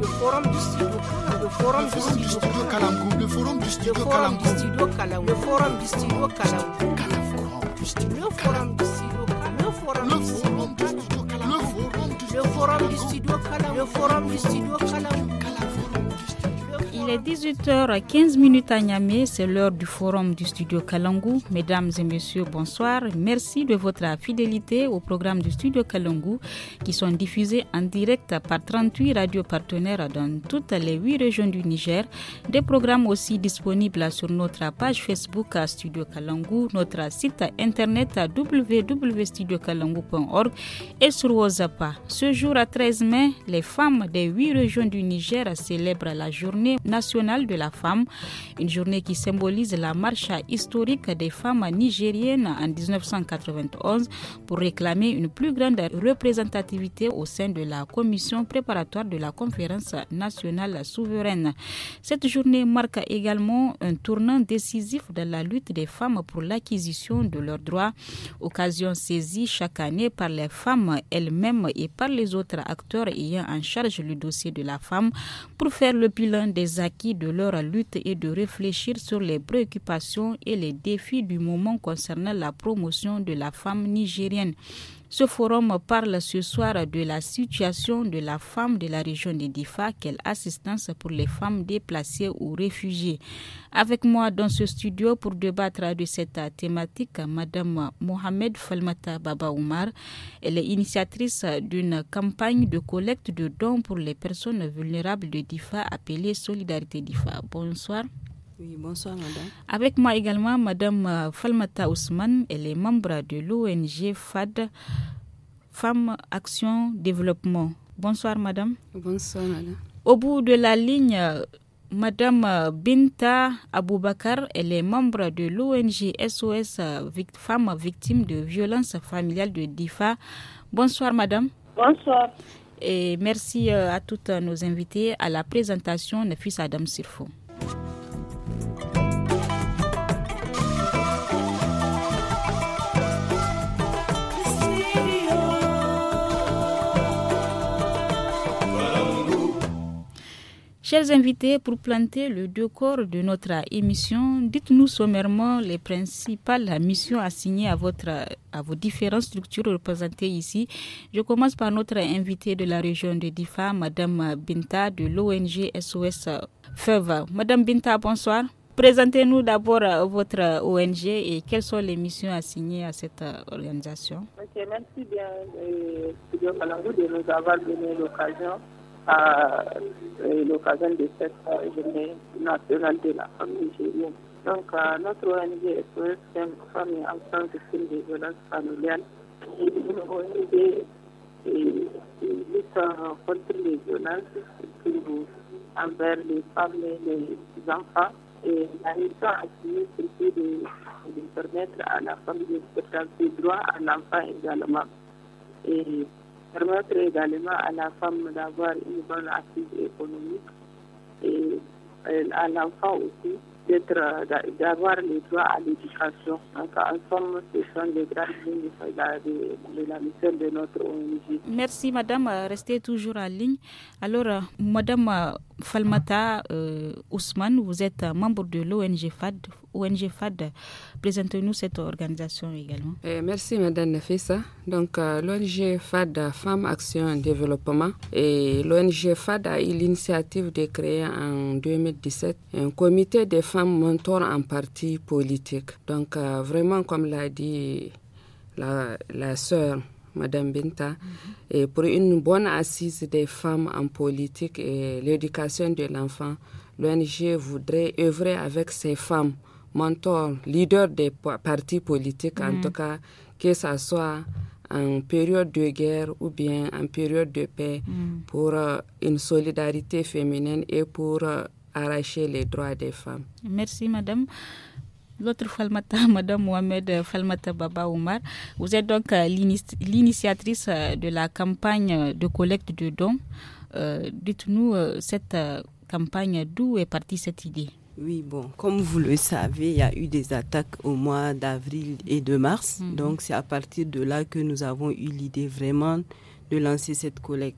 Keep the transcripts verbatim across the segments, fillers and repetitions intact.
le forum du studio Kalamgou, le forum du studio Kalamgou, le forum du studio Kalamgou, le forum du studio Kalamgou, le forum du studio Kalamgou, le forum du studio Kalamgou, le forum du studio Kalamgou, le forum du studio Kalamgou. Il est dix-huit heures quinze à Niamey, c'est l'heure du forum du studio Kalangu. Mesdames et messieurs, bonsoir. Merci de votre fidélité au programme du studio Kalangu qui sont diffusés en direct par trente-huit radios partenaires dans toutes les huit régions du Niger. Des programmes aussi disponibles sur notre page Facebook à Studio Kalangu, notre site internet à w w w point studio kalangu point org et sur WhatsApp. Ce jour à treize mai, les femmes des huit régions du Niger célèbrent la journée nationale de la femme, une journée qui symbolise la marche historique des femmes nigériennes en dix-neuf cent quatre-vingt-onze pour réclamer une plus grande représentativité au sein de la commission préparatoire de la conférence nationale souveraine. Cette journée marque également un tournant décisif dans la lutte des femmes pour l'acquisition de leurs droits, occasion saisie chaque année par les femmes elles-mêmes et par les autres acteurs ayant en charge le dossier de la femme pour faire le bilan des acquis de leur lutte et de réfléchir sur les préoccupations et les défis du moment concernant la promotion de la femme nigérienne. Ce forum parle ce soir de la situation de la femme de la région de Difa, quelle assistance pour les femmes déplacées ou réfugiées. Avec moi dans ce studio pour débattre de cette thématique, Madame Mohamed Falmata Baba Oumar. Elle est initiatrice d'une campagne de collecte de dons pour les personnes vulnérables de Difa appelée Solidarité Difa. Bonsoir. Oui, bonsoir madame. Avec moi également madame Falmata Ousmane, elle est membre de l'O N G F A D, Femmes Action Développement. Bonsoir madame. Bonsoir madame. Au bout de la ligne, madame Binta Aboubakar, elle est membre de l'O N G S O S Femmes Victimes de Violences Familiales de Difa. Bonsoir madame. Bonsoir. Et merci à toutes nos invités à la présentation de Fils Adam Sirfo. Chers invités, pour planter le décor de notre émission, dites-nous sommairement les principales missions assignées à, votre, à vos différentes structures représentées ici. Je commence par notre invitée de la région de Difa, Madame Binta de l'O N G S O S F E V. Madame Binta, bonsoir. Présentez-nous d'abord votre O N G et quelles sont les missions assignées à cette organisation. Ok, merci bien euh, Studio Kalangu de nous avoir donné l'occasion à euh, l'occasion de cette euh, journée nationale de la femme nigérienne. Donc, euh, notre O N G S O S, Femmes et Enfants Victimes de violences familiales, est une O N G qui lutte contre les violences envers les femmes et les enfants. Et la mission assignée, c'est de, de permettre à la femme de faire ses droits, à l'enfant également. Et permettre également à la femme d'avoir une bonne assise économique et à l'enfant aussi d'être, d'avoir les droits à l'éducation. Donc, en somme, ce sont les grandes lignes de, de la mission de notre O N G. Merci, madame. Restez toujours en ligne. Alors, madame Falmata euh, Ousmane, vous êtes membre de l'O N G F A D. O N G F A D, présentez-nous cette organisation également. Eh, merci, madame Nafissa. Donc, euh, l'O N G F A D, Femmes Action Développement, et l'O N G F A D a eu l'initiative de créer en deux mille dix-sept un comité des femmes mentors en parti politique. Donc, euh, vraiment, comme l'a dit la, la sœur, Madame Binta, mm-hmm. et pour une bonne assise des femmes en politique et l'éducation de l'enfant, l'O N G voudrait œuvrer avec ces femmes mentors, leaders des partis politiques, mm-hmm. en tout cas, que ce soit en période de guerre ou bien en période de paix, mm-hmm. pour euh, une solidarité féminine et pour euh, arracher les droits des femmes. Merci, madame. L'autre Falmata, madame Mohamed Falmata Baba Oumar, vous êtes donc euh, l'inici- l'initiatrice euh, de la campagne de collecte de dons. Euh, dites-nous euh, cette euh, campagne, d'où est partie cette idée? Oui, bon, comme vous le savez, il y a eu des attaques au mois d'avril et de mars. Mm-hmm. Donc, c'est à partir de là que nous avons eu l'idée vraiment de lancer cette collecte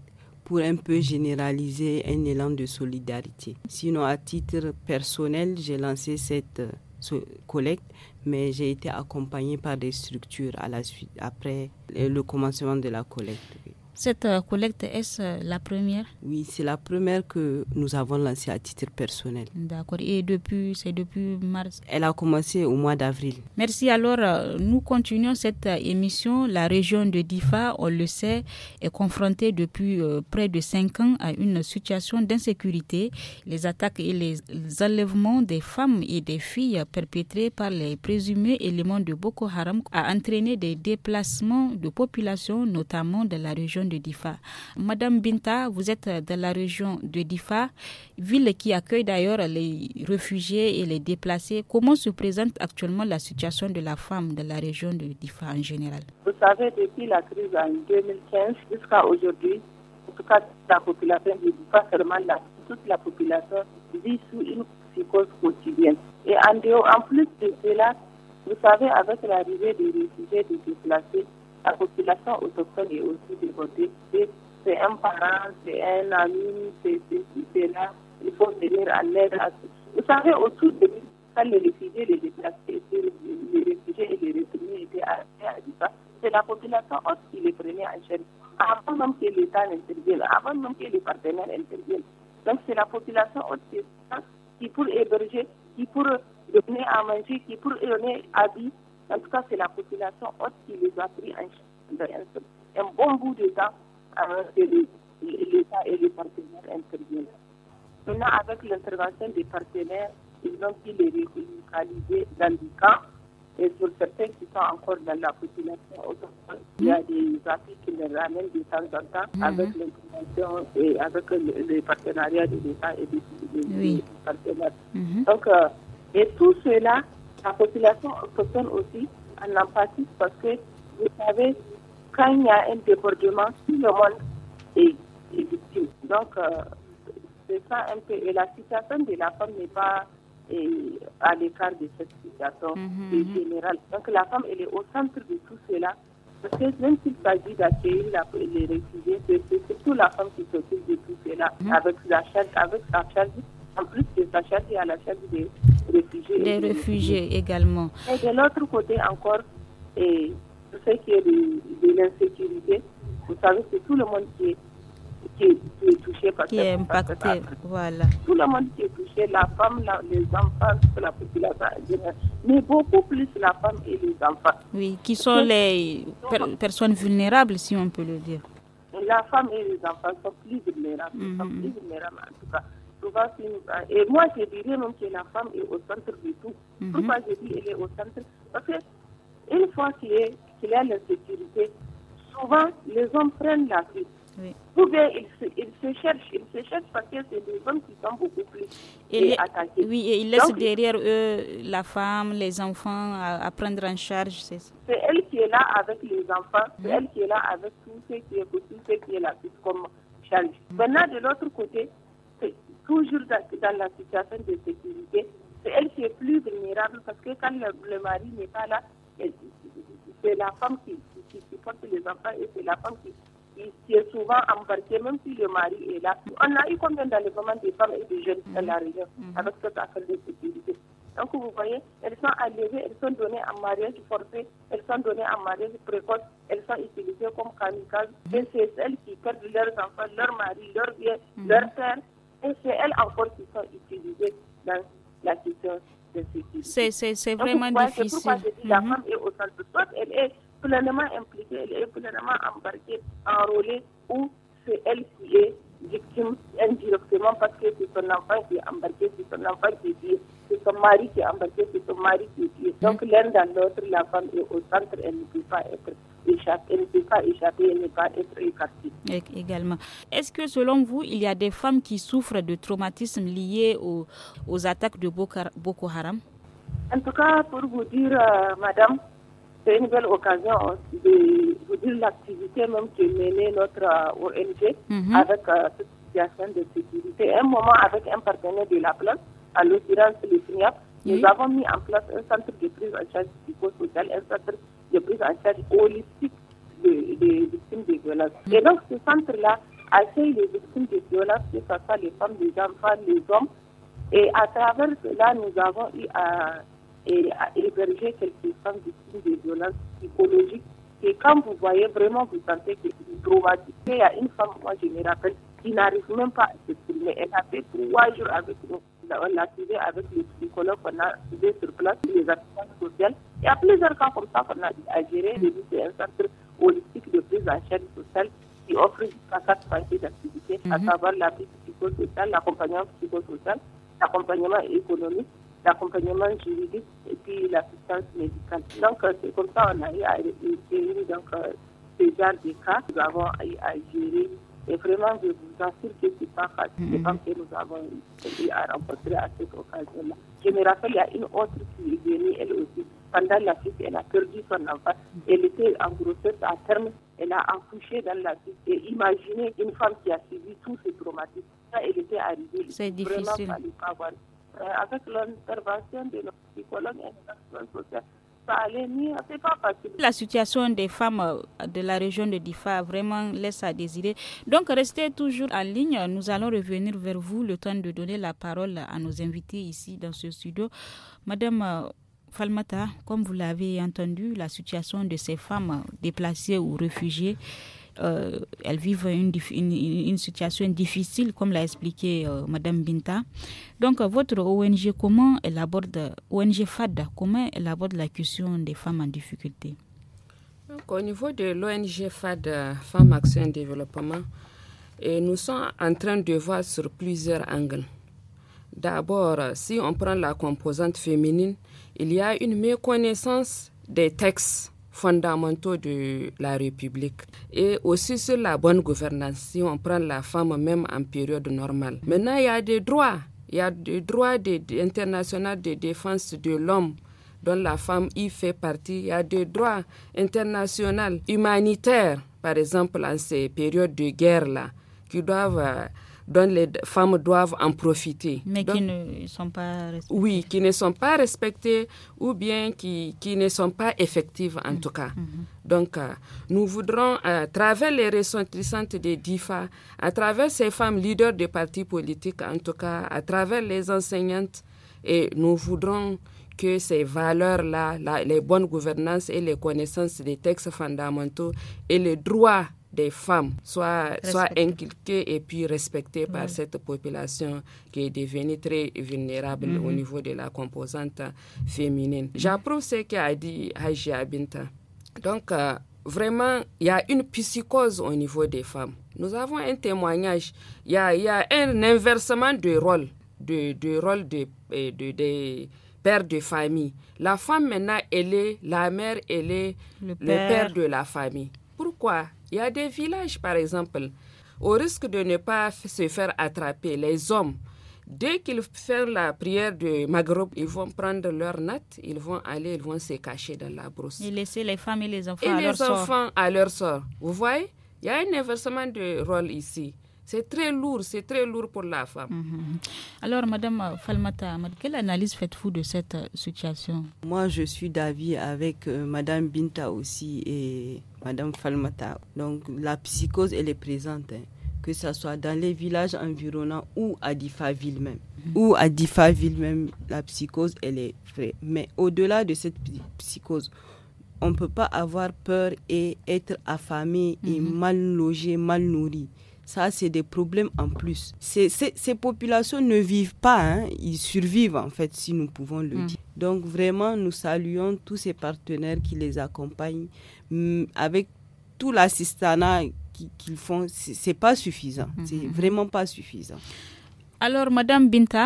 pour un peu généraliser un élan de solidarité. Sinon, à titre personnel, j'ai lancé cette euh, collecte, mais j'ai été accompagnée par des structures à la suite, après le commencement de la collecte. Cette euh, collecte, est-ce euh, la première? Oui, c'est la première que nous avons lancée à titre personnel. D'accord. Et depuis, c'est depuis mars? Elle a commencé au mois d'avril. Merci. Alors, euh, nous continuons cette euh, émission. La région de Difa, on le sait, est confrontée depuis euh, près de cinq ans à une situation d'insécurité. Les attaques et les, les enlèvements des femmes et des filles perpétrés par les présumés éléments de Boko Haram a entraîné des déplacements de population, notamment de la région de Difa. Madame Binta, vous êtes dans la région de Difa, ville qui accueille d'ailleurs les réfugiés et les déplacés. Comment se présente actuellement la situation de la femme dans la région de Difa en général? Vous savez, depuis la crise en deux mille quinze jusqu'à aujourd'hui, en tout cas la population de Difa, seulement la, toute la population vit sous une psychose quotidienne. Et en, dehors, en plus de cela, vous savez, avec l'arrivée des réfugiés, des déplacés, la population autochtone est aussi débordée. C'est un parent, c'est un ami, c'est ceci, c'est là. Il faut venir en aide. Vous savez, autour de nous, quand les réfugiés, les déplacés, les réfugiés et les réfugiés étaient arrêtés à Difa, c'est la population haute qui les prenait en charge. Avant même que l'État n'intervienne, avant même que les partenaires interviennent. Donc c'est la population haute qui, pour héberger, qui pour donner à manger, qui pour donner habit. En tout cas, c'est la population haute qui les a pris en charge un bon bout de temps avant que l'État et les partenaires interviennent. Maintenant, avec l'intervention des partenaires, ils ont pu les relocaliser dans des camps. Et sur certains qui sont encore dans la population autochtone, il y a des appuis qui les ramènent de temps en temps mm-hmm. avec l'intervention et avec le, le partenariat de l'État et des, des, oui. des partenaires. Mm-hmm. Donc, euh, et tout cela, la population autochtone aussi en empathie parce que, vous savez, quand il y a un débordement, tout le monde est, est victime. Donc, euh, c'est ça un peu. Et la situation de la femme n'est pas et, à l'écart de cette situation mm-hmm. générale. Donc, la femme, elle est au centre de tout cela. Parce que même s'il s'agit d'accueillir les réfugiés, c'est, c'est surtout la femme qui s'occupe de tout cela, mm-hmm. avec, la charge, avec sa charge, en plus de sa charge, il y a la charge des réfugiés. Des réfugiés également. Et de l'autre côté encore, et, tout ce qui est de, de l'insécurité, vous savez, c'est tout le monde qui est, qui est, qui est touché par qui est impacté, voilà. Tout le monde qui est touché, la femme, la, les enfants, la population en général, mais beaucoup plus la femme et les enfants. Oui, qui sont les per- personnes vulnérables, si on peut le dire. La femme et les enfants sont plus vulnérables, mm-hmm. sont plus vulnérables en tout cas. Souvent, et moi, je dirais même que la femme est au centre du tout. Mm-hmm. Pourquoi je dis qu'elle est au centre? Parce que une fois qu'il y, est, qu'il y a l'insécurité, souvent les hommes prennent la fuite. Oui. Ou bien ils se, ils se cherchent, ils se cherchent parce que c'est des hommes qui sont beaucoup plus et attaqués. Oui, et ils laissent Donc, derrière eux la femme, les enfants à, à prendre en charge. C'est, c'est elle qui est là avec les enfants, c'est mmh. elle qui est là avec tout ce qui est possible, tout ce qui est là comme charge. Mmh. Maintenant, de l'autre côté, c'est toujours dans, dans la situation de sécurité, c'est elle qui est plus vulnérable parce que quand le, le mari n'est pas là, c'est la femme qui, qui, qui porte les enfants et c'est la femme qui, qui, qui est souvent embarquée, même si le mari est là. On a eu combien d'enlèvements de femmes et de jeunes dans la région avec cette affaire de sécurité. Donc vous voyez, elles sont enlevées, elles sont données en mariage forcé, elles sont données en mariage précoce, elles sont utilisées comme kamikazes. Et c'est elles qui perdent leurs enfants, leurs maris, leurs biens, mm-hmm. leurs terres. Et c'est elles encore qui sont utilisées dans la question. C'est, c'est, c'est vraiment Donc, difficile. C'est pourquoi je dis la mm-hmm. femme est au centre. Soit elle est pleinement impliquée, elle est pleinement embarquée, enrôlée, ou c'est elle qui est victime indirectement parce que c'est son enfant qui est embarqué, c'est son enfant qui est tué, c'est son mari qui est embarqué, c'est son mari qui est tué. Donc mm-hmm. l'un dans l'autre, la femme est au centre, elle ne peut pas être échappée, elle ne peut pas échapper, elle ne peut pas être écartée. Et, également. Est-ce que selon vous, il y a des femmes qui souffrent de traumatismes liés aux, aux attaques de Boko Haram? En tout cas, pour vous dire, euh, madame, c'est une belle occasion de vous dire l'activité même que menait notre euh, O N G mm-hmm. avec euh, cette situation de sécurité. Un moment, avec un partenaire de la place, à l'occurrence le S N I A P, oui. nous avons mis en place un centre de prise en charge psychosociale, un centre de prise en charge holistique des de victimes de violences. Mm-hmm. Et donc, ce centre-là accueille les victimes de violences, que ce soit les femmes, les enfants, les hommes. Et à travers cela, nous avons eu à, à héberger quelques femmes victimes de violences psychologiques. Et quand vous voyez vraiment, vous sentez que c'est traumatisé. Il y a une femme, moi je me rappelle, qui n'arrive même pas à s'exprimer. Elle a fait trois jours avec nous. On l'a suivi avec les psychologues qu'on a suivi sur place, les assistantes sociales. Il y a plusieurs cas comme ça qu'on a à gérer. Le but, c'est un centre holistique de prise en charge sociale qui offre jusqu'à quatre parties d'activité, mm-hmm. à savoir la prise psychosociale, l'accompagnement psychosocial, l'accompagnement économique, l'accompagnement juridique et puis l'assistance médicale. Donc, c'est comme ça qu'on a eu à gérer donc, ce genre de cas. Nous avons eu à gérer. Et vraiment, je vous assure que ce n'est pas facile. C'est pas que nous avons eu à rencontrer à cette occasion-là. Je me rappelle, il y a une autre qui est venue, elle aussi. Pendant la fille, elle a perdu son enfant. Elle était en grossesse à terme. Elle a accouché dans la fille. Et imaginez une femme qui a subi tous ces traumatismes. Ça, elle était arrivée. C'est difficile. Vraiment, fallait pas voir. Euh, avec l'intervention de nos psychologues et de l'action sociale, ça allait mieux. C'est pas facile. La situation des femmes de la région de Difa vraiment laisse à désirer. Donc, restez toujours en ligne. Nous allons revenir vers vous le temps de donner la parole à nos invités ici dans ce studio. Madame Falmata, comme vous l'avez entendu, la situation de ces femmes déplacées ou réfugiées, euh, elles vivent une, une, une situation difficile, comme l'a expliqué euh, Madame Binta. Donc, votre O N G, comment elle aborde, O N G FAD, comment elle aborde la question des femmes en difficulté? Donc, au niveau de l'O N G FAD, Femmes Action et Développement, et nous sommes en train de voir sur plusieurs angles. D'abord, si on prend la composante féminine, il y a une méconnaissance des textes fondamentaux de la République et aussi sur la bonne gouvernance, si on prend la femme même en période normale. Maintenant, il y a des droits, il y a des droits de, de, internationaux de défense de l'homme dont la femme y fait partie. Il y a des droits internationaux humanitaires, par exemple en ces périodes de guerre-là, qui doivent... Euh, dont les femmes doivent en profiter. Mais Donc, qui ne sont pas respectées. Oui, qui ne sont pas respectées ou bien qui, qui ne sont pas effectives en mmh. tout cas. Mmh. Donc, euh, nous voudrons, à travers les ressortissantes de DIFA, à travers ces femmes leaders des partis politiques, en tout cas, à travers les enseignantes, et nous voudrons que ces valeurs-là, la, les bonnes gouvernances et les connaissances des textes fondamentaux et les droits des femmes soient, soient inculquées et puis respectées par oui. cette population qui est devenue très vulnérable mm-hmm. au niveau de la composante féminine. Mm-hmm. J'approuve ce qu'a dit Hajia Binta. Donc, euh, vraiment, il y a une psychose au niveau des femmes. Nous avons un témoignage. Il y a, il y a un inversement de rôle, de, de rôle de, de, de, de père de famille. La femme, maintenant, elle est la mère, elle est le père, le père de la famille. Pourquoi? Il y a des villages, par exemple, au risque de ne pas se faire attraper, les hommes, dès qu'ils font la prière de Maghreb, ils vont prendre leur natte, ils vont aller, ils vont se cacher dans la brousse. Et laisser les femmes et les enfants et à les leur sort. Et les enfants à leur sort. Vous voyez? Il y a un inversement de rôle ici. C'est très lourd, c'est très lourd pour la femme. Mm-hmm. Alors, Madame Falmata, quelle analyse faites-vous de cette situation? Moi, je suis d'avis avec euh, Madame Binta aussi et Madame Falmata. Donc, la psychose, elle est présente, hein, que ce soit dans les villages environnants ou à Difa-Ville même. Mm-hmm. Ou à Difa-Ville même, la psychose, elle est vraie. Mais au-delà de cette psychose, on ne peut pas avoir peur et être affamé mm-hmm. et mal logé, mal nourri. Ça, c'est des problèmes en plus. C'est, c'est, ces populations ne vivent pas, hein. Ils survivent en fait, si nous pouvons le mmh. dire. Donc vraiment, nous saluons tous ces partenaires qui les accompagnent. Mmh, avec tout l'assistanat qu'ils font, c'est, c'est pas suffisant. Mmh. C'est vraiment pas suffisant. Alors, Madame Binta,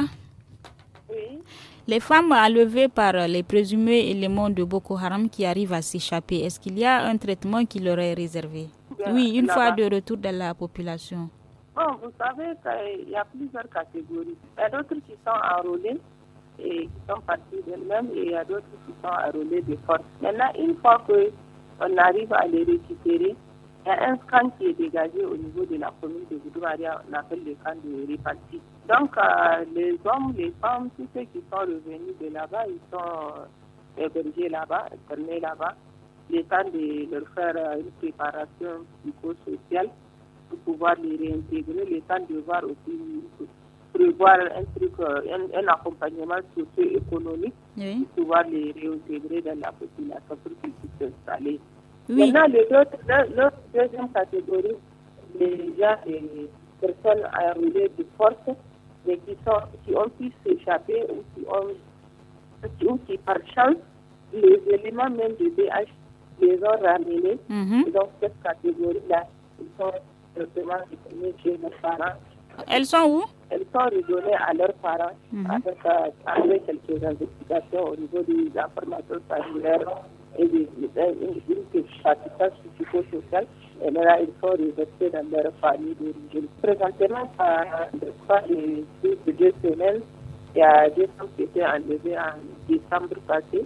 oui. Les femmes enlevées par les présumés éléments de Boko Haram qui arrivent à s'échapper, est-ce qu'il y a un traitement qui leur est réservé? Bien, oui, une fois de retour dans la population. Bon, vous savez qu'il y a plusieurs catégories. Il y a d'autres qui sont enrôlés et qui sont partis d'elles-mêmes et il y a d'autres qui sont enrôlés de force. Maintenant, une fois qu'on arrive à les récupérer, il y a un camp qui est dégagé au niveau de la commune de Goudoumaria, on appelle le camp de répartie. Donc, euh, les hommes, les femmes, tous ceux qui sont revenus de là-bas, ils sont hébergés là-bas, internés là-bas. Le temps de leur faire une préparation psychosociale pour pouvoir les réintégrer, le temps de voir aussi prévoir un truc, un, un accompagnement socio-économique oui. pour pouvoir les réintégrer dans la population pour qu'ils puissent s'installer. Oui. Maintenant, l'autre deuxième catégorie, les gens, les personnes enrôlées de force, mais qui, sont, qui ont pu s'échapper ou qui ont, ou qui par chance, les éléments même de D H les ont ramenés. Mm-hmm. Donc, cette catégorie-là, ils sont directement retournés chez leurs parents. Elles sont où? Elles sont redonnées à leurs parents mm-hmm. avec, euh, avec quelques investigations au niveau des informations sanitaires et des assistance psychosociale. Et là, ils sont reversés dans leur famille d'origine. Présentement, ça fait de deux semaines, il y a deux femmes qui étaient enlevées en décembre passé.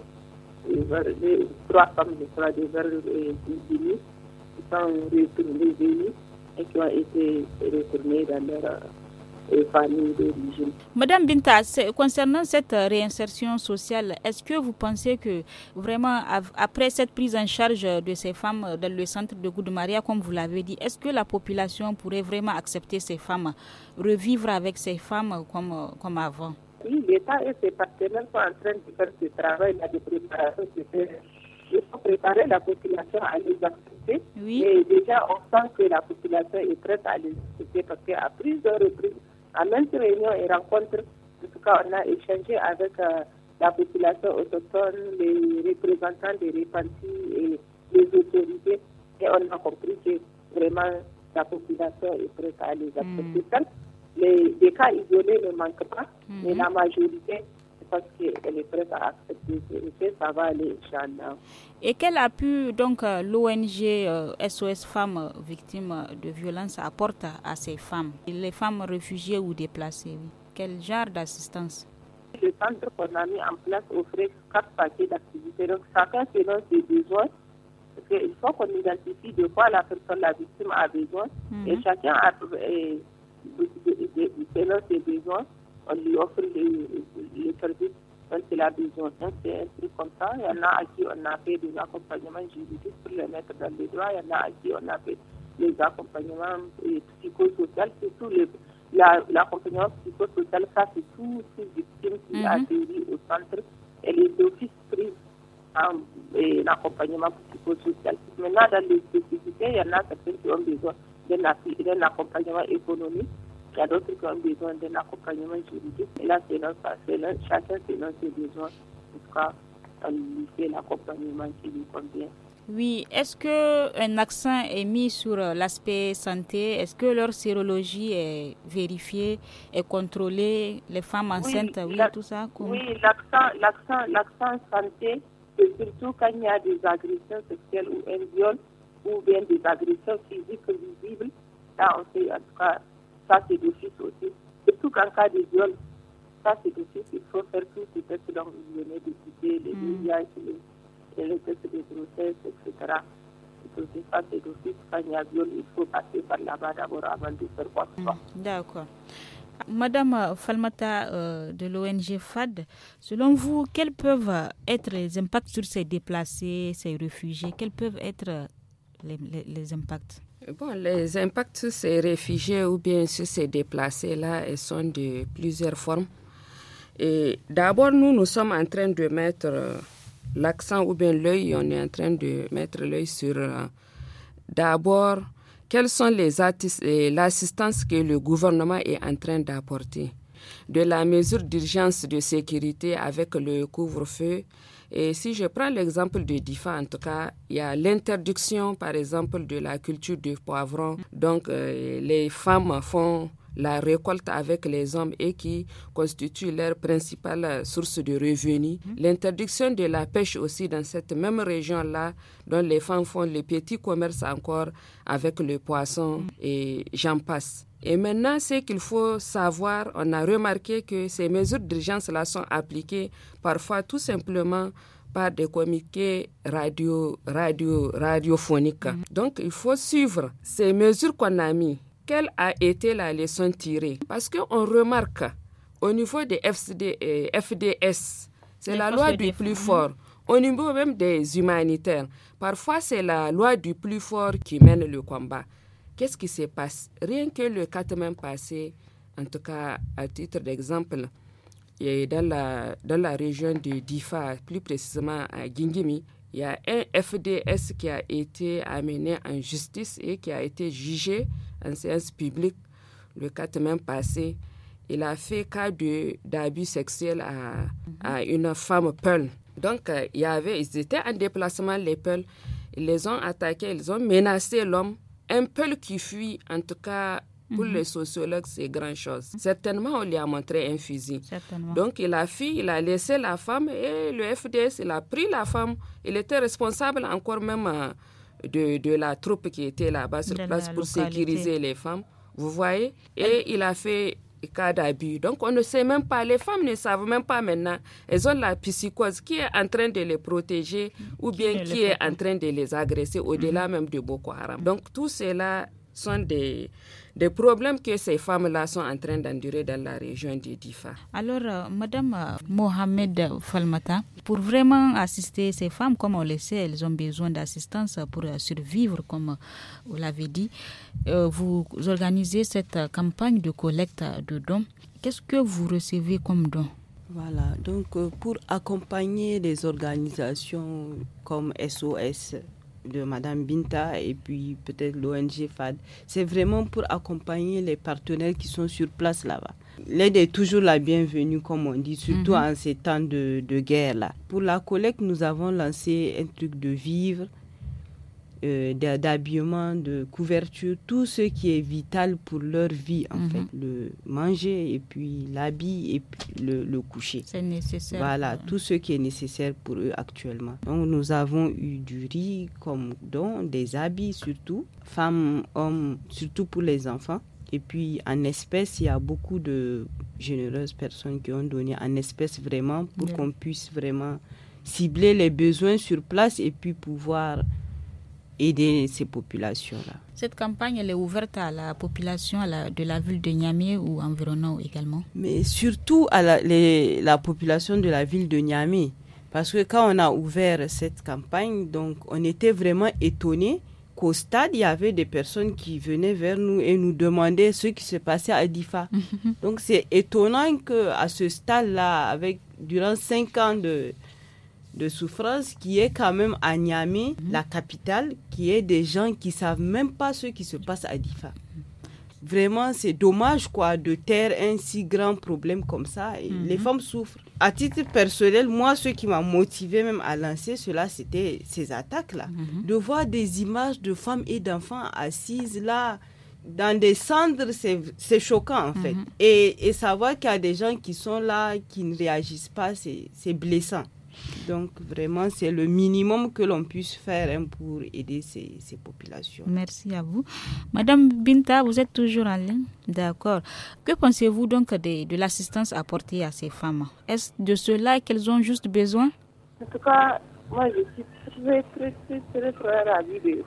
Les trois femmes, je crois, des vers Guinée, qui sont retournées venues et qui ont été retournées dans leur euh, famille d'origine. Madame Binta, concernant cette réinsertion sociale, est-ce que vous pensez que vraiment, après cette prise en charge de ces femmes dans le centre de Goudmaria, comme vous l'avez dit, est-ce que la population pourrait vraiment accepter ces femmes, revivre avec ces femmes comme, comme avant? Oui, l'État et ses partenaires sont en train de faire ce travail de préparation. Il faut préparer la population à les accepter. Oui. Et déjà, on sent que la population est prête à les accepter parce qu'à plusieurs reprises, à maintes réunions et rencontres, en tout cas, on a échangé avec euh, la population autochtone, les représentants des répartis et les autorités. Et on a compris que vraiment la population est prête à les accepter. Mm. Les, les cas isolés ne manquent pas, mm-hmm. mais la majorité, c'est parce qu'elle est prête à accepter. Et ça va aller, Inch'Allah. Et quel appui donc l'O N G euh, S O S Femmes victimes de violences apporte à ces femmes, les femmes réfugiées ou déplacées? Quel genre d'assistance? Le centre qu'on a mis en place offrait quatre paquets d'activités. Donc chacun selon ses besoins. Parce qu'il faut qu'on identifie de quoi la personne, la victime a besoin. Mm-hmm. Et chacun a... Et, selon ses besoins, on lui offre les, les services dont il a besoin. Donc, c'est un truc comme ça. Il y en a à qui on a fait des accompagnements juridiques pour les mettre dans les droits. Il y en a à qui on a fait des accompagnements psychosociaux. C'est tout le, la, l'accompagnement psychosocial, ça, c'est tout ces victimes qui mm-hmm. atterrissent au centre. Et les offices pris en et l'accompagnement psychosocial. Maintenant, dans les spécificités, il y en a certains qui ont besoin d'un accompagnement économique, il y a d'autres qui ont besoin d'un accompagnement juridique. Et là, c'est là, c'est là, chacun selon ses besoins. En tout cas, on lui fait l'accompagnement qui lui convient. Oui, est-ce qu'un accent est mis sur l'aspect santé? Est-ce que leur sérologie est vérifiée, est contrôlée? Les femmes enceintes, oui, oui la, tout ça comme... Oui, l'accent, l'accent, l'accent santé, c'est surtout quand il y a des agressions sexuelles ou un viol, ou bien des agressions physiques visibles. Là, on sait, en tout cas, ça c'est d'office aussi. Surtout qu'en cas de viol, ça c'est d'office, il faut faire tous ces tests dont vous venez de citer, les médias, mm. les, les tests de grossesse, et cetera. Et ça c'est d'office, quand il y a viol, il faut passer par là-bas d'abord avant de faire quoi que ce soit. Mm. D'accord. Madame Falmata euh, de l'O N G F A D, selon vous, quels peuvent être les impacts sur ces déplacés, ces réfugiés? Quels peuvent être Les, les, les impacts? Bon, les impacts sur ces réfugiés ou bien sur ces déplacés-là, ils sont de plusieurs formes. Et d'abord, nous, nous sommes en train de mettre euh, l'accent ou bien l'œil, on est en train de mettre l'œil sur euh, d'abord, quelles sont les artistes, et l'assistance que le gouvernement est en train d'apporter. De la mesure d'urgence de sécurité avec le couvre-feu. Et si je prends l'exemple de Difa, en tout cas, il y a l'interdiction, par exemple, de la culture du poivron. Donc, euh, les femmes font la récolte avec les hommes et qui constitue leur principale source de revenus. Mmh. L'interdiction de la pêche aussi dans cette même région-là, dont les femmes font les petits commerces encore avec le poisson mmh. et j'en passe. Et maintenant, ce qu'il faut savoir, on a remarqué que ces mesures d'urgence-là sont appliquées parfois tout simplement par des communiqués radio, radio, radiophoniques. Mmh. Donc, il faut suivre ces mesures qu'on a mises. Quelle a été la leçon tirée? Parce qu'on remarque au niveau des F D, euh, F D S, c'est les la loi du plus fort. Au niveau même des humanitaires, parfois c'est la loi du plus fort qui mène le combat. qu'est-ce qui se passe? Rien que le quatre mai passé, en tout cas à titre d'exemple, et dans la, dans la région de Difa, plus précisément à Gingimi, il y a un F D S qui a été amené en justice et qui a été jugé en séance publique le quatre mai passé. Il a fait cas de, d'abus sexuels à, à une femme Peul. Donc, euh, il y avait, ils étaient en déplacement, les Peuls. Ils les ont attaqués, ils ont menacé l'homme. Un Peul qui fuit, en tout cas, pour mm-hmm. les sociologues, c'est grand chose. Certainement, on lui a montré un fusil. Certainement. Donc, il a fui, il a laissé la femme et le F D S, il a pris la femme. Il était responsable encore même euh, de, de la troupe qui était là-bas sur de place pour localité. Sécuriser les femmes. Vous voyez? Et il a fait cas d'abus. Donc, on ne sait même pas, les femmes ne savent même pas maintenant. Elles ont la psychose qui est en train de les protéger ou bien qui, qui est en train de les agresser au-delà mm-hmm. même de Boko Haram. Donc, tout cela sont des, des problèmes que ces femmes-là sont en train d'endurer dans la région de Difa. Alors, euh, Madame euh, Mohamed Falmata, pour vraiment assister ces femmes, comme on le sait, elles ont besoin d'assistance pour euh, survivre, comme vous l'avez dit. Euh, vous organisez cette euh, campagne de collecte de dons. Qu'est-ce que vous recevez comme dons? Voilà, donc euh, pour accompagner les organisations comme S O S de Madame Binta et puis peut-être l'O N G F A D, c'est vraiment pour accompagner les partenaires qui sont sur place là-bas. L'aide est toujours la bienvenue, comme on dit, surtout mm-hmm. en ces temps de, de guerre là. Pour la collecte, nous avons lancé un truc de vivres, euh, d'habillement, de couverture, tout ce qui est vital pour leur vie en mm-hmm. fait. Le manger et puis l'habit et puis le, le coucher. C'est nécessaire. Voilà, tout ce qui est nécessaire pour eux actuellement. Donc nous avons eu du riz comme don, des habits surtout, femmes, hommes, surtout pour les enfants. Et puis en espèces, il y a beaucoup de généreuses personnes qui ont donné en espèces vraiment pour oui. qu'on puisse vraiment cibler les besoins sur place et puis pouvoir aider ces populations-là. Cette campagne, elle est ouverte à la population à la, de la ville de Niamey ou environnant également? Mais surtout à la, les, la population de la ville de Niamey. Parce que quand on a ouvert cette campagne, donc on était vraiment étonnés qu'au stade, il y avait des personnes qui venaient vers nous et nous demandaient ce qui se passait à Difa. Donc c'est étonnant qu'à ce stade-là, avec durant cinq ans de... de souffrance, qui est quand même à Niamey, mmh. la capitale, qui est des gens qui ne savent même pas ce qui se passe à Difa. Vraiment, c'est dommage quoi, de taire un si grand problème comme ça. Et mmh. les femmes souffrent. À titre personnel, moi, ce qui m'a motivé même à lancer cela, c'était ces attaques-là. Mmh. De voir des images de femmes et d'enfants assises là, dans des cendres, c'est, c'est choquant en fait. Mmh. Et, et savoir qu'il y a des gens qui sont là, qui ne réagissent pas, c'est, c'est blessant. Donc, vraiment, c'est le minimum que l'on puisse faire hein, pour aider ces, ces populations. Merci à vous. Madame Binta, vous êtes toujours en ligne? D'accord. Que pensez-vous donc de, de l'assistance apportée à ces femmes? Est-ce de cela qu'elles ont juste besoin? En tout cas, moi, je suis très, très, très, très, très ravie de,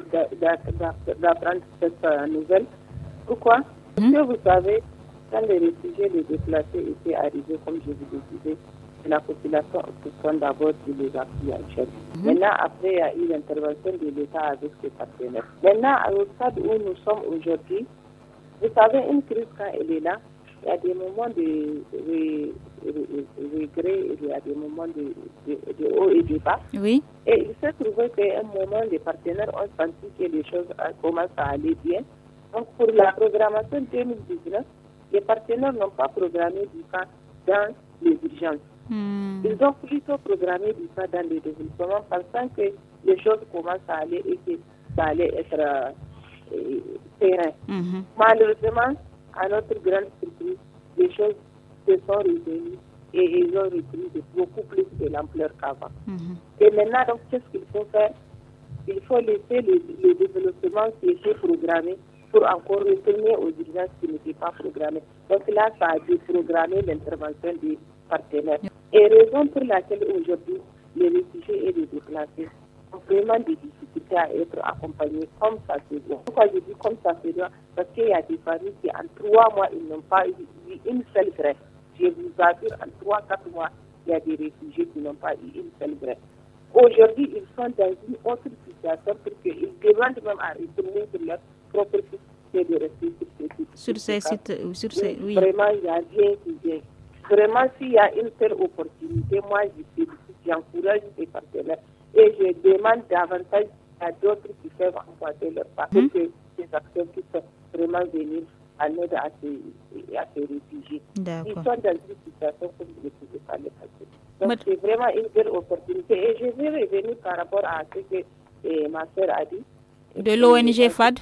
de, d'apprendre cette euh, nouvelle. Pourquoi? Parce que vous savez, quand les réfugiés, les déplacés étaient arrivés, comme je vous le disais, la population autochtone d'abord de les appuyer en chef. Mmh. Maintenant, après, il y a eu l'intervention de l'État avec ses partenaires. Maintenant, au stade où nous sommes aujourd'hui, vous savez, une crise, quand elle est là, il y a des moments de regret, il y a des moments de, de, de haut et de bas. Oui. Et il s'est trouvé qu'à un moment, les partenaires ont senti que les choses commencent à aller bien. Donc, pour la programmation deux mille dix-neuf, les partenaires n'ont pas programmé du cas dans les urgences. Hmm. Ils ont plutôt programmé du ça dans le développement, pensant que les choses commencent à aller et que ça allait être euh, terrain. Mm-hmm. Malheureusement, à notre grande surprise, les choses se sont revenues et ils ont repris de beaucoup plus de l'ampleur qu'avant. Mm-hmm. Et maintenant, donc, qu'est-ce qu'il faut faire? Il faut laisser le, le développement qui était programmé pour encore retourner aux urgences qui n'étaient pas programmées. Donc là, ça a déprogrammé l'intervention des partenaires. Et raison pour laquelle aujourd'hui, les réfugiés et les déplacés ont vraiment des difficultés à être accompagnés comme ça se doit. Pourquoi je dis comme ça se doit? Parce qu'il y a des familles qui, en trois mois, ils n'ont pas eu une seule greffe. Je vous assure, en trois, quatre mois, il y a des réfugiés qui n'ont pas eu une seule greffe. Aujourd'hui, ils sont dans une autre situation parce qu'ils demandent même à retourner sur leur propre possibilité de rester sur ces sites. Sur ces sites, sur ces, oui. Vraiment, il n'y a rien qui vient. Vraiment, s'il y a une telle opportunité, moi, je j'encourage les partenaires et je demande davantage à d'autres qui peuvent emboîter leur pas pour que ces acteurs puissent vraiment venir en aide à ces, à ces réfugiés. Ils sont dans une situation comme je ne pouvais pas le passer. Donc, Mais... c'est vraiment une belle opportunité. Et je vais revenir par rapport à ce que eh, ma soeur a dit. De l'O N G F A D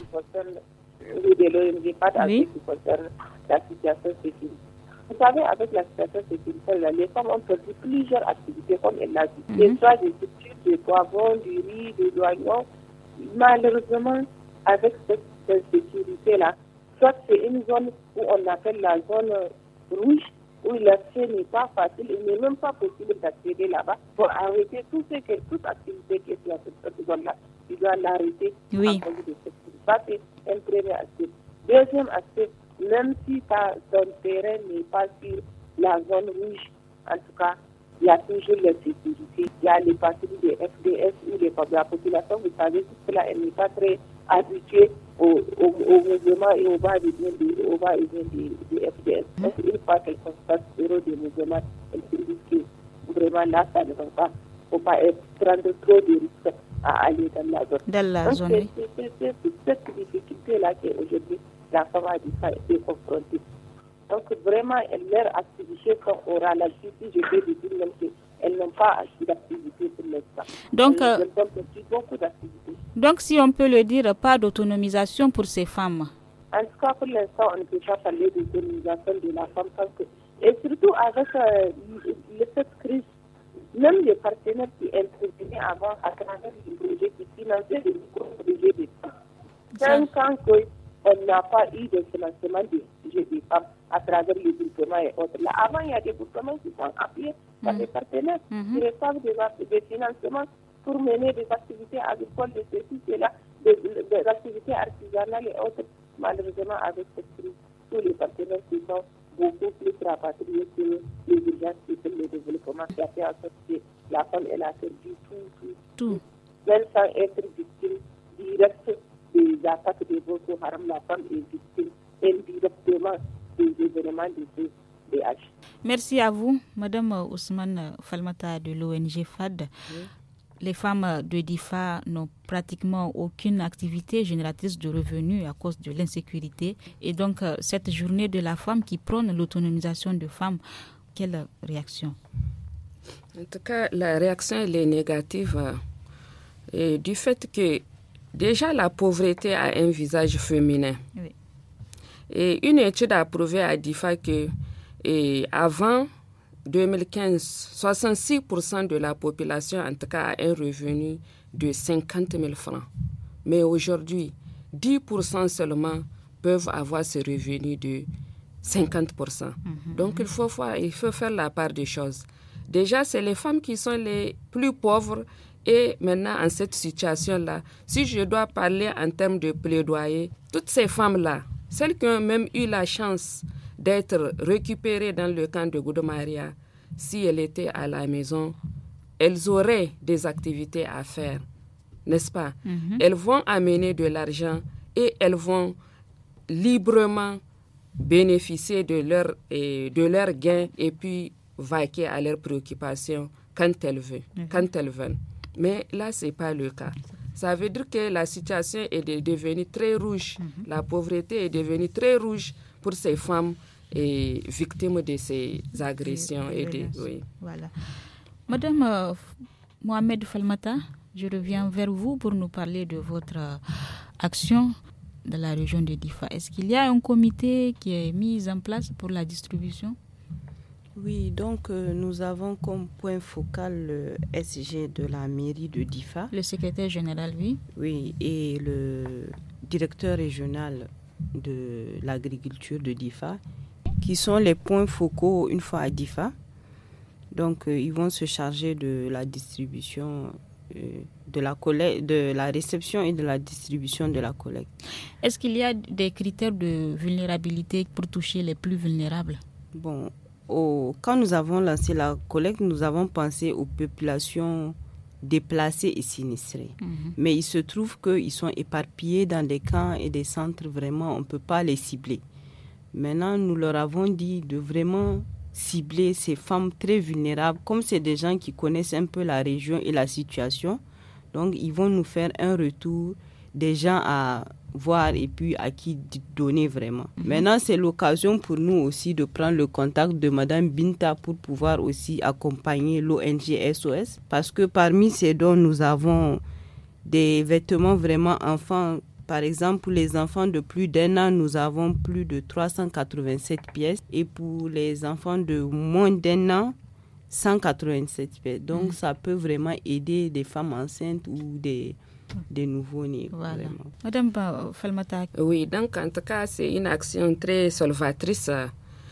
Oui, de l'O N G F A D en ce qui concerne la situation sécuritaire. Vous savez, avec la situation sécuritaire, les femmes ont perdu plusieurs activités, comme elle l'a dit. Mm-hmm. Soit des cultures, des poivrons, du riz, des oignons. Malheureusement, avec cette, cette sécurité-là, soit c'est une zone où on appelle la zone rouge, où l'accès n'est pas facile, il n'est même pas possible d'accéder là-bas. Pour arrêter tout ce que, toute activité qui est dans cette zone-là, tu dois l'arrêter oui. à cause de cette. Ça, c'est un premier aspect. Deuxième aspect, même si ta, ton terrain n'est pas sur la zone rouge, en tout cas, il y a toujours la sécurité. Il y a les parties des F D S ou les, la population, vous savez, tout cela, elle n'est pas très habituée au, au, au mouvement et au bas et vient des, des F D S. Mm-hmm. Donc, une fois qu'elle constate zéro de mouvement, elle se dit que vraiment là, ça ne va pas. Il ne faut pas être, prendre trop de risques à aller dans la zone. Dans la Donc, zone, c'est, oui. c'est, c'est, c'est, c'est cette difficulté-là qu'aujourd'hui, la femme a été confrontée. Donc, vraiment, leur activité, quand on aura la justice, je peux dire même qu'elles n'ont pas d'activité pour l'instant. Donc, elles ont perdu beaucoup d'activités. Donc, si on peut le dire, pas d'autonomisation pour ces femmes. En tout cas, pour l'instant, on ne peut pas parler d'autonomisation de la femme. Parce que, et surtout avec euh, cette crise, même les partenaires qui intervenaient avant à travers les projets qui finançaient des micro-projets des femmes. Quand on n'a pas eu de financement des projets des femmes à travers les groupements et autres. Là, avant, il y a des groupements qui sont appuyés par des partenaires mm-hmm. qui reçoivent des, des financements pour mener des activités agricoles, de ceci, de là, des, des activités artisanales et autres. Malheureusement, avec cette crise, tous les partenaires qui sont beaucoup plus rapatriés que les urgences qui font le développement, qui a fait en sorte que la femme, elle a perdu tout, tout, tout. Même sans être victime directe des attaques de Boko Haram, la femme est victime indirectement des événements de C D H. Merci à vous, Madame Ousmane Falmata de l'O N G F A D. Oui. Les femmes de Difa n'ont pratiquement aucune activité génératrice de revenus à cause de l'insécurité. Et donc, cette journée de la femme qui prône l'autonomisation de femmes, quelle réaction? En tout cas, la réaction elle est négative et du fait que déjà la pauvreté a un visage féminin. Oui. Et une étude a prouvé à Difa que et avant deux mille quinze, soixante-six pour cent de la population, en tout cas, a un revenu de cinquante mille francs. Mais aujourd'hui, dix pour cent seulement peuvent avoir ce revenu de cinquante pour cent. Mm-hmm. Donc, il faut, il faut faire la part des choses. Déjà, c'est les femmes qui sont les plus pauvres. Et maintenant, en cette situation-là, si je dois parler en termes de plaidoyer, toutes ces femmes-là, celles qui ont même eu la chance d'être récupérées dans le camp de Goudou-Maria, si elles étaient à la maison, elles auraient des activités à faire, n'est-ce pas? Mm-hmm. Elles vont amener de l'argent et elles vont librement bénéficier de leurs de leur gains et puis vaquer à leurs préoccupations quand elles veulent. Mm-hmm. Quand elles veulent. Mais là, ce n'est pas le cas. Ça veut dire que la situation est de, devenue très rouge. Mm-hmm. La pauvreté est devenue très rouge pour ces femmes et victimes de ces agressions. Et de, oui. Voilà. Madame euh, Mohamed Falmata, je reviens vers vous pour nous parler de votre euh, action dans la région de Difa. Est-ce qu'il y a un comité qui est mis en place pour la distribution? Oui, donc euh, nous avons comme point focal le S G de la mairie de Difa. Le secrétaire général, oui. Oui, et le directeur régional de l'agriculture de Difa, qui sont les points focaux une fois à Difa. Donc, euh, ils vont se charger de la distribution, euh, de, la collecte, de la réception et de la distribution de la collecte. Est-ce qu'il y a des critères de vulnérabilité pour toucher les plus vulnérables? Bon, au, quand nous avons lancé la collecte, nous avons pensé aux populations déplacés et sinistrés. Mm-hmm. Mais il se trouve qu'ils sont éparpillés dans des camps et des centres, vraiment, on ne peut pas les cibler. Maintenant, nous leur avons dit de vraiment cibler ces femmes très vulnérables. Comme c'est des gens qui connaissent un peu la région et la situation, donc ils vont nous faire un retour des gens à voir et puis à qui donner vraiment. Mm-hmm. Maintenant, c'est l'occasion pour nous aussi de prendre le contact de Madame Binta pour pouvoir aussi accompagner l'O N G S O S, parce que parmi ces dons, nous avons des vêtements vraiment enfants. Par exemple, pour les enfants de plus d'un an, nous avons plus de trois cent quatre-vingt-sept pièces, et pour les enfants de moins d'un an, cent quatre-vingt-sept pièces. Donc, mm-hmm. ça peut vraiment aider des femmes enceintes ou des des nouveaux-nés. Voilà. Madame Falmata. Oui, donc en tout cas, c'est une action très salvatrice euh,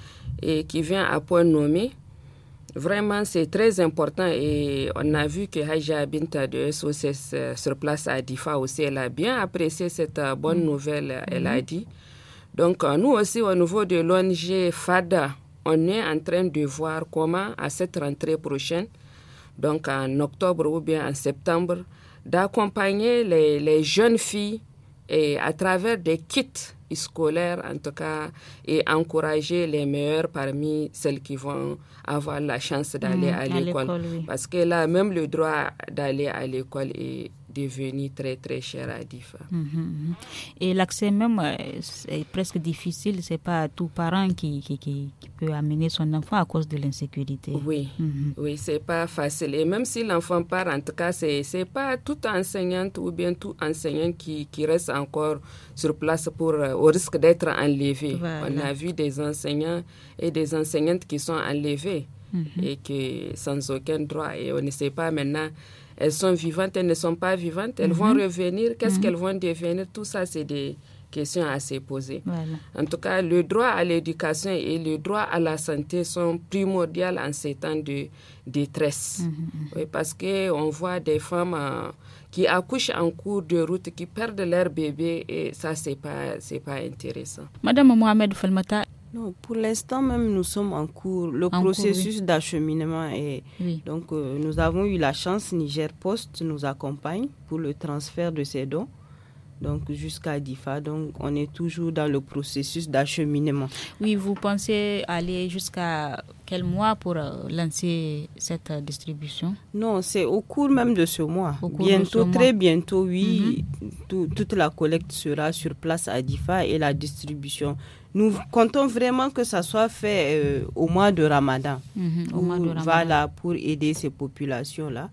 et qui vient à point nommé. Vraiment, c'est très important et on a vu que Haja Binta de S O S euh, sur place à Difa aussi, elle a bien apprécié cette euh, bonne nouvelle, euh, elle mm-hmm. a dit. Donc, euh, nous aussi, au niveau de l'O N G FADA, on est en train de voir comment, à cette rentrée prochaine, donc en octobre ou bien en septembre, d'accompagner les, les jeunes filles et à travers des kits scolaires en tout cas, et encourager les meilleures parmi celles qui vont avoir la chance d'aller mmh, à l'école, à l'école oui. Parce que là même le droit d'aller à l'école est devenu très très cher à Difa. Mmh, et l'accès même est presque difficile, c'est pas tout parent qui, qui, qui, qui peut amener son enfant à cause de l'insécurité. Oui, mmh. oui, c'est pas facile. Et même si l'enfant part, en tout cas, c'est, c'est pas toute enseignante ou bien tout enseignant qui, qui reste encore sur place pour, au risque d'être enlevé. Voilà. On a vu des enseignants et des enseignantes qui sont enlevés mmh. et qui sans aucun droit. Et on ne sait pas maintenant. Elles sont vivantes, elles ne sont pas vivantes, elles mm-hmm. vont revenir, qu'est-ce mm-hmm. qu'elles vont devenir? Tout ça, c'est des questions à se poser. Voilà. En tout cas, le droit à l'éducation et le droit à la santé sont primordiaux en ces temps de détresse. Mm-hmm. Oui, parce qu'on voit des femmes euh, qui accouchent en cours de route, qui perdent leur bébé, et ça, c'est pas, c'est pas intéressant. Madame Mohamed Falmata. Non, pour l'instant même, nous sommes en cours. Le en processus cours, oui. d'acheminement est... Oui. Donc, euh, nous avons eu la chance, Niger Post nous accompagne pour le transfert de ces dons. Donc, jusqu'à Difa. Donc, on est toujours dans le processus d'acheminement. Oui, vous pensez aller jusqu'à quel mois pour euh, lancer cette euh, distribution? Non, c'est au cours même de ce mois. Bientôt, ce très mois. bientôt, oui. Mm-hmm. tout, toute la collecte sera sur place à Difa et la distribution. Nous comptons vraiment que ça soit fait euh, au mois de Ramadan. Mm-hmm, au mois de Ramadan. Voilà, pour aider ces populations-là.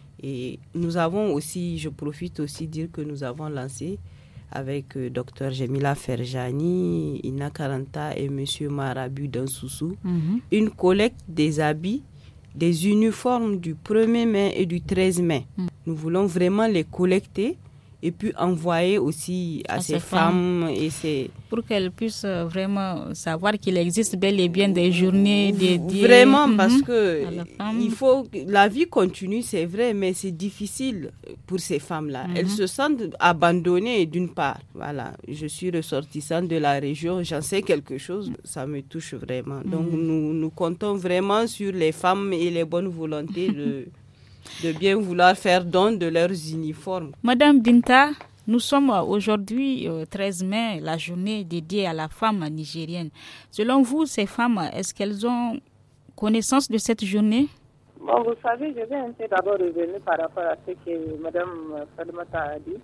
Et nous avons aussi, je profite aussi de dire que nous avons lancé avec euh, Dr Jemila Ferjani, Ina Karanta et M. Marabu Dansoussou, mm-hmm. une collecte des habits, des uniformes du premier mai et du treize mai. Mm. Nous voulons vraiment les collecter et puis envoyer aussi à, à ces, ces femmes, femmes et ces... pour qu'elles puissent vraiment savoir qu'il existe bel et bien des journées dédiées. Vraiment, mm-hmm. parce que il faut, la vie continue, c'est vrai, mais c'est difficile pour ces femmes-là. Mm-hmm. Elles se sentent abandonnées d'une part. Voilà, je suis ressortissante de la région, j'en sais quelque chose, ça me touche vraiment. Mm-hmm. Donc nous, nous comptons vraiment sur les femmes et les bonnes volontés de... de bien vouloir faire don de leurs uniformes. Madame Binta, nous sommes aujourd'hui euh, treize mai, la journée dédiée à la femme nigérienne. Selon vous, ces femmes, est-ce qu'elles ont connaissance de cette journée? Bon, vous savez, je vais un peu d'abord revenir par rapport à ce que Madame Falmata a dit,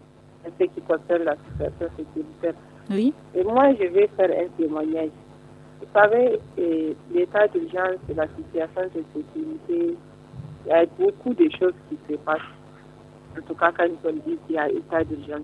et ce qui concerne la situation sécuritaire. Oui. Et moi, je vais faire un témoignage. Vous savez, l'état d'urgence et la situation de sécurité, il y a beaucoup de choses qui se passent. En tout cas, quand on dit qu'il y a état d'urgence.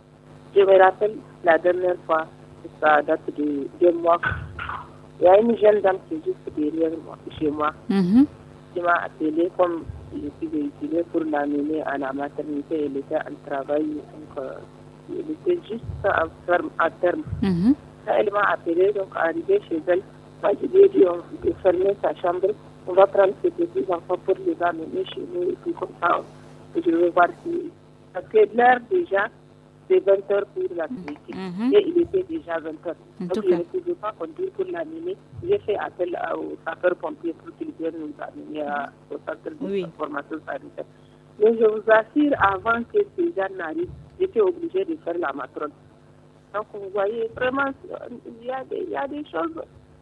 Je me rappelle la dernière fois, ça date de deux mois, il y a une jeune dame qui est juste derrière moi, chez moi, mm-hmm. qui m'a appelé comme je suis véhiculée pour l'amener à la maternité. Elle était en travail, donc euh, elle était juste en ferme, à terme. Mm-hmm. Quand elle m'a appelé, donc arrivée chez elle, moi je lui ai dit de fermer sa chambre. On va prendre ces petits enfants pour les amener chez nous et puis comme ça, je vais voir si... Parce que l'heure déjà, c'est vingt heures pour la petite. Mm-hmm. Et il était déjà vingt heures. Donc je ne pouvais pas conduire pour l'amener. J'ai fait appel aux sapeurs-pompiers pour qu'ils viennent nous amener à, au centre de oui. formation sanitaire. Mais je vous assure, avant que ces gens n'arrivent, j'étais obligée de faire la matrone. Donc, vous voyez, vraiment, il y a des, il y a des choses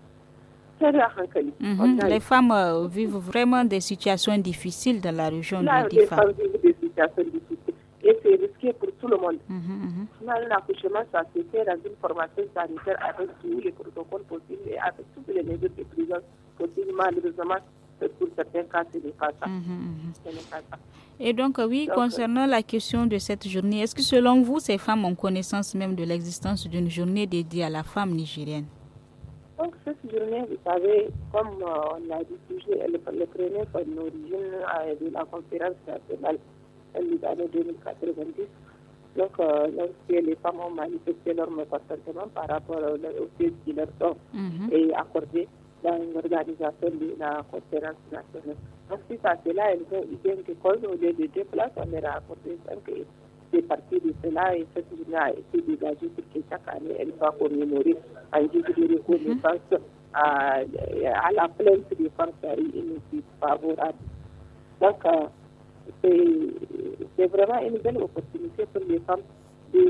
très rares. Mm-hmm. Les femmes euh, vivent vraiment des situations difficiles dans la région Là, de Difa. Les femmes vivent des situations difficiles. Et c'est risqué pour tout le monde. Mm-hmm. Finalement, l'accouchement, ça se fait dans une formation sanitaire avec tous les protocoles possibles et avec toutes les mesures de prudence possibles. Malheureusement, pour certains cas, ce n'est pas ça. Mm-hmm. Ce n'est pas ça. Et donc, oui, donc, concernant la question de cette journée, est-ce que selon vous, ces femmes ont connaissance même de l'existence d'une journée dédiée à la femme nigérienne? Donc, cette journée, vous savez, comme euh, on l'a dit toujours, elle, elle prenait son origine euh, de la conférence nationale des années deux mille quatre-vingt-dix. Donc, euh, lorsque les femmes ont manifesté leur mécontentement par rapport aux sièges qui leur sont mm-hmm. et accordés dans l'organisation de la conférence nationale. Donc, suite à cela, elles ont eu gain de cause. Au lieu de deux places, on leur a accordé cinq et c'est parti de cela et cette journée a été dégagée pour que chaque année, elle soit commémorée en guise de reconnaissance mm-hmm. à, à la plainte des femmes qui a eu une suite favorable. Donc, euh, c'est, c'est vraiment une belle opportunité pour les femmes de,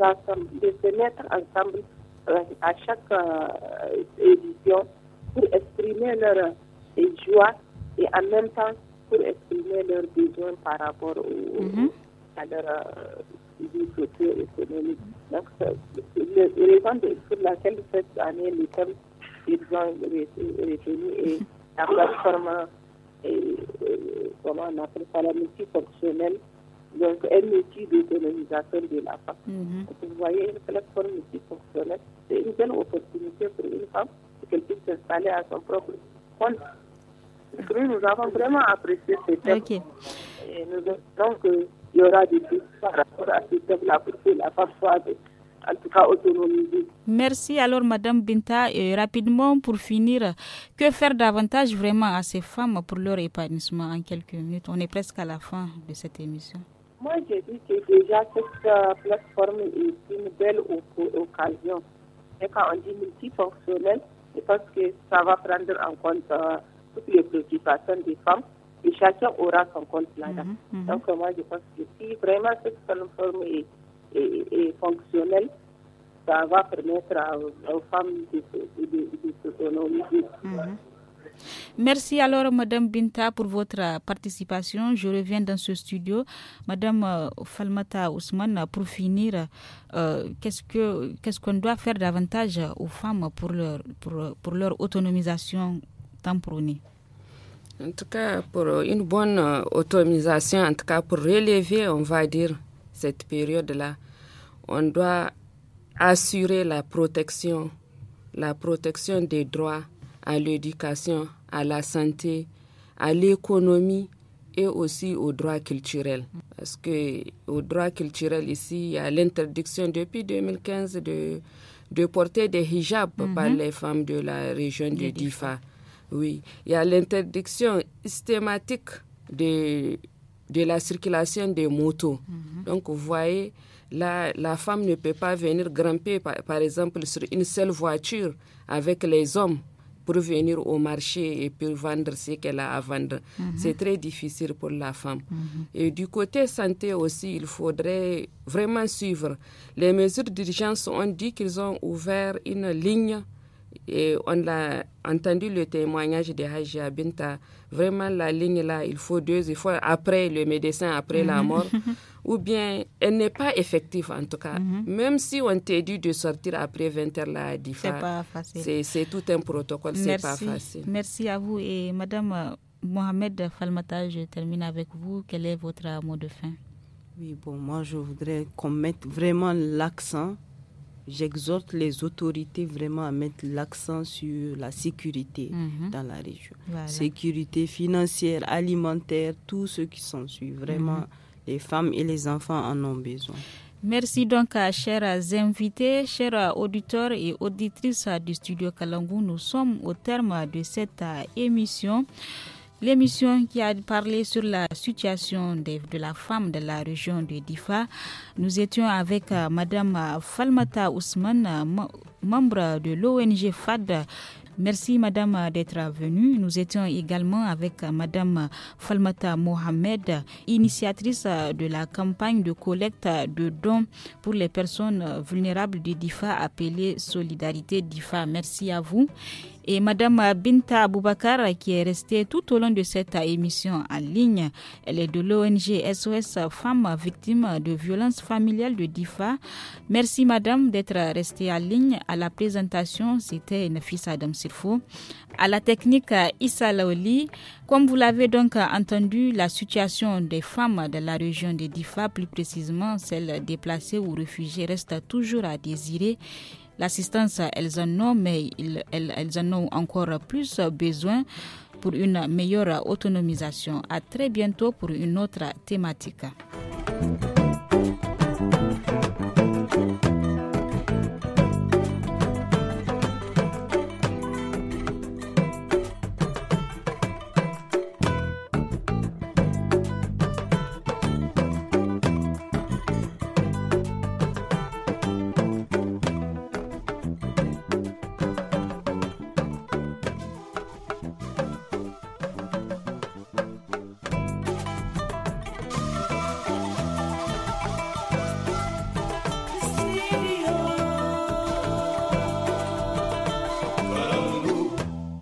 de se mettre ensemble euh, à chaque euh, édition pour exprimer leur euh, joie et en même temps pour exprimer leurs besoins par rapport au, mm-hmm. à leur euh, vie socio-économique. Donc, c'est la raison de, pour laquelle cette année, le thème qu'ils ont retenu est la plateforme, et, et, comment on appelle ça, la multifonctionnelle, donc un outil d'autonomisation de la femme. Mm-hmm. Donc, vous voyez, une plateforme multifonctionnelle, c'est une belle opportunité pour une femme pour qu'elle puisse s'installer à son propre compte. Nous, nous avons vraiment apprécié ce thème. Okay. Et nous espérons qu'il y aura des choses par rapport à ce thème-là pour que la femme soit, en tout cas, autonomisée. Merci. Alors, Madame Binta, et rapidement, pour finir, que faire davantage vraiment à ces femmes pour leur épanouissement en quelques minutes? On est presque à la fin de cette émission. Moi, je dis que déjà, cette euh, plateforme est une belle o- occasion. Et quand on dit multifonctionnel, je pense que ça va prendre en compte euh, toutes les préoccupations des femmes et chacun aura son compte là-dedans. Mm-hmm, mm-hmm. Donc, moi, je pense que si vraiment cette plateforme est, est, est fonctionnelle, ça va permettre à, aux femmes de, de, de, de s'autonomiser. Mm-hmm. Merci alors Madame Binta pour votre participation. Je reviens dans ce studio. Madame euh, Falmata Ousmane, pour finir, euh, qu'est-ce que qu'est-ce qu'on doit faire davantage aux femmes pour leur pour, pour leur autonomisation tant prônée? En tout cas, pour une bonne autonomisation, en tout cas pour relever, on va dire, cette période-là, on doit assurer la protection, la protection des droits à l'éducation, à la santé, à l'économie et aussi aux droits culturels. Parce que aux droits culturels ici, il y a l'interdiction depuis deux mille quinze de, de porter des hijabs mm-hmm. par les femmes de la région de Difa. Oui, il y a l'interdiction systématique de, de la circulation des motos. Mm-hmm. Donc, vous voyez, là, la femme ne peut pas venir grimper, par, par exemple, sur une seule voiture avec les hommes pour venir au marché et pour vendre ce qu'elle a à vendre. Mm-hmm. C'est très difficile pour la femme. Mm-hmm. Et du côté santé aussi, il faudrait vraiment suivre. Les mesures d'urgence ont dit qu'ils ont ouvert une ligne et on a entendu le témoignage de Hajia Binta. Vraiment, la ligne là, il faut deux, il faut après le médecin, après mm-hmm. la mort. Ou bien, elle n'est pas effective en tout cas. Mm-hmm. Même si on t'a dit de sortir après vingt heures là à Difa, c'est pas facile. C'est, c'est tout un protocole, Merci. C'est pas facile. Merci à vous. Et Madame Mohamed Falmata, je termine avec vous. Quel est votre mot de fin? Oui, bon, moi je voudrais qu'on mette vraiment l'accent. J'exhorte les autorités vraiment à mettre l'accent sur la sécurité mm-hmm. dans la région. Voilà. Sécurité financière, alimentaire, tout ce qui s'ensuit. Vraiment, mm-hmm. les femmes et les enfants en ont besoin. Merci donc à chers invités, chers auditeurs et auditrices du studio Kalangu. Nous sommes au terme de cette émission. L'émission qui a parlé sur la situation de, de la femme de la région de Difa. Nous étions avec uh, Madame Falmata Ousmane, uh, membre de l'O N G F A D, Merci Madame d'être venue. Nous étions également avec Madame Falmata Mohamed, initiatrice de la campagne de collecte de dons pour les personnes vulnérables de Difa appelée Solidarité Difa. Merci à vous. Et Madame Binta Aboubakar qui est restée tout au long de cette émission en ligne. Elle est de l'O N G S O S Femmes Victimes de Violences Familiales de Difa. Merci Madame d'être restée en ligne. À la présentation, c'était Nafisa Adam Sirfo. À la technique, Issa Laoli. Comme vous l'avez donc entendu, la situation des femmes de la région de Difa, plus précisément celles déplacées ou réfugiées, reste toujours à désirer. L'assistance, elles en ont, mais elles, elles en ont encore plus besoin pour une meilleure autonomisation. À très bientôt pour une autre thématique.